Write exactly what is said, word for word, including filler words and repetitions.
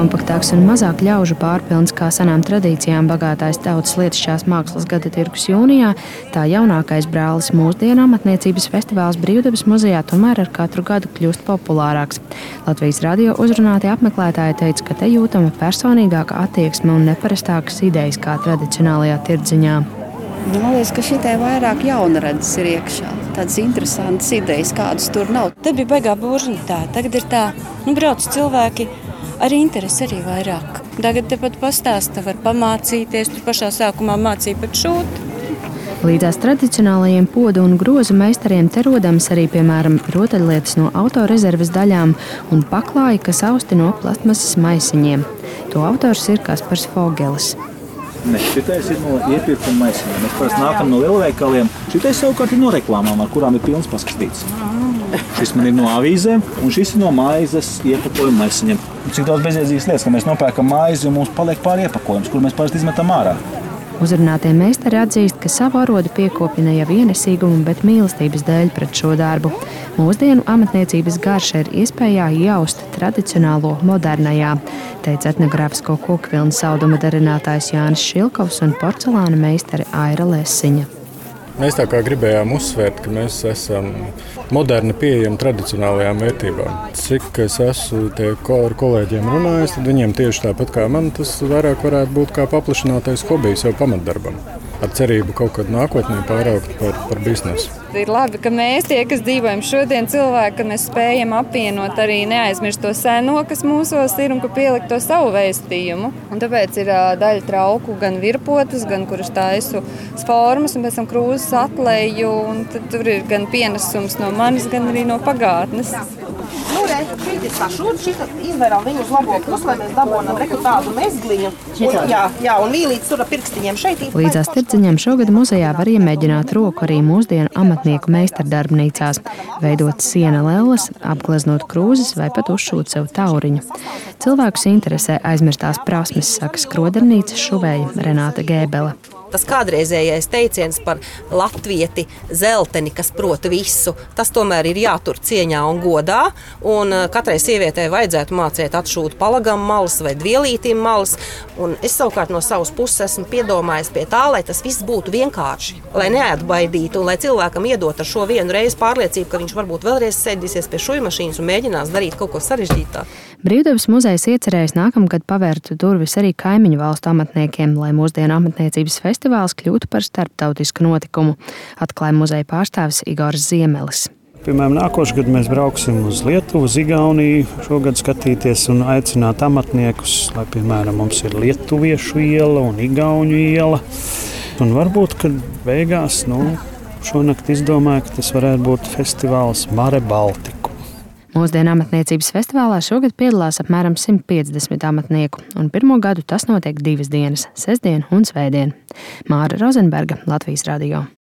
kompaktāks un mazāk ļaužu pārpilns kā senām tradīcijām bagātais tautas lietišķās mākslas gada tirgus jūnijā, tā jaunākais brālis mūsdienu amatniecības festivāls Brīvdabas muzejā tomēr ar katru gadu kļūst populārāks. Latvijas radio uzrunātie apmeklētāji teica, ka te jūtama personīgāka attieksme un neparastākas idejas kā tradicionālajā tirdziņā. Man liekas, ka šitai vairāk jaunradzes ir iekšā. Tādas interesantas idejas, kādas tur nav. Te bija baigā buržītā. Tagad ir tā, nu brauc cilvēki ar interesi arī vairāk. Tagad tepat pastāsta, var pamācīties. Tur pašā sākumā mācīja pat šūt. Līdzās tradicionālajiem podu un grozu meistariem te rodams arī, piemēram, rotaļlietas no autorezerves daļām un paklāji, kas austi no plastmasas maisiņiem. To autors ir Kaspars Fogelis. Ne, šitais ir no iepirkuma maisiņiem. Mēs parasti nākam no lielveikaliem. Šitais savukārt ir no reklāmām, ar kurām ir pilns paskatīts. Šis man ir no avīzēm, un šis ir no maizes iepakojuma maisiņiem. Cik daudz bezjēdzīgas lietas, ka mēs nopērkam maizi, un mums paliek pāri iepakojums, kur mēs parasti izmetam ārā. Uzrunātie meistari atzīst, ka savu arodu piekopja ne jau ienesīgumu, bet mīlestības dēļ pret šo darbu. Mūsdienu amatniecības garša ir iespējā ieaust tradicionālo modernajā, teica etnogrāfisko kokvilnu salduma darinātājs Jānis Šilkovs un porcelāna meistare Aira Lesiņa. Mēs tā kā gribējām uzsvērt, ka mēs esam moderni pieejami tradicionālajām vērtībām. Cik es esmu te ar kolēģiem runājis, tad viņiem tieši tāpat kā man, tas vairāk varētu būt kā paplašinātais hobijs jau pamatdarbam. Ar cerību kaut kad nākotnē pāraugt par, par biznesu. Ir labi, ka mēs tie, kas dzīvojam šodien cilvēki, ka mēs spējam apvienot arī neaizmirst to seno, kas mūsos ir un ka pielikt to savu vēstījumu. Un tāpēc ir daļa trauku gan virpotas, gan kuras taisu formas un pēc tam krūzes atleju. Un tad tur ir gan pienesums no manis, gan arī no pagātnes. Nu, re, šeit ir sašūt, šeit izveram viņu uz labo pusi, lai mēs dabonam reku tādu mezgliņu. Un, jā, jā, un vīlīts tur ar pirkstiņiem šeit. Līdzās tirdziņam šogad muzejā var iemēģināt roku arī mūsdienu amatnieku meistardarbnīcās, veidot siena lelles, apgleznot krūzes vai pat uzšūt sev tauriņu. Cilvēkus interesē aizmirstās prasmes, saka skrodernīcas šuvēja Renāte Gēbele. Tas kādreizējais teiciens par latvieti zelteni, kas prot visu, tas tomēr ir jātur cieņā un godā. Un katrai sievietei vajadzētu mācīt atšūt palagam malas vai dvielītīm malas. Un es savukārt no savas puses esmu piedomājis pie tā, lai tas viss būtu vienkārši. Lai neatbaidītu un lai cilvēkam iedot ar šo vienu reizi pārliecību, ka viņš varbūt vēlreiz sēdīsies pie šujmašīnas un mēģinās darīt kaut ko sarežģītāk. Brīvdabas muzejs iecerējis nākamgad pavērt durvis arī kaimiņu valstu amatniekiem, lai mūsdienu amatniecības festivāls kļūtu par starptautisku notikumu, atklāja muzeja pārstāvis Igors Ziemelis. Piemēram, nākošais gads mēs brauksim uz Lietuvu, uz Igauniju šogad skatīties un aicināt amatniekus, lai, piemēram, mums ir lietuviešu iela un igauņu iela. Un varbūt, kad beigās, nu, šonakt izdomāju, ka tas varētu būt festivāls Mare Baltiku. Mūsdienu amatniecības festivālā šogad piedalās apmēram simt piecdesmit amatnieku, un pirmo gadu tas notiek divas dienas – sestdien un svētdien. Māra Rozenberga, Latvijas radio.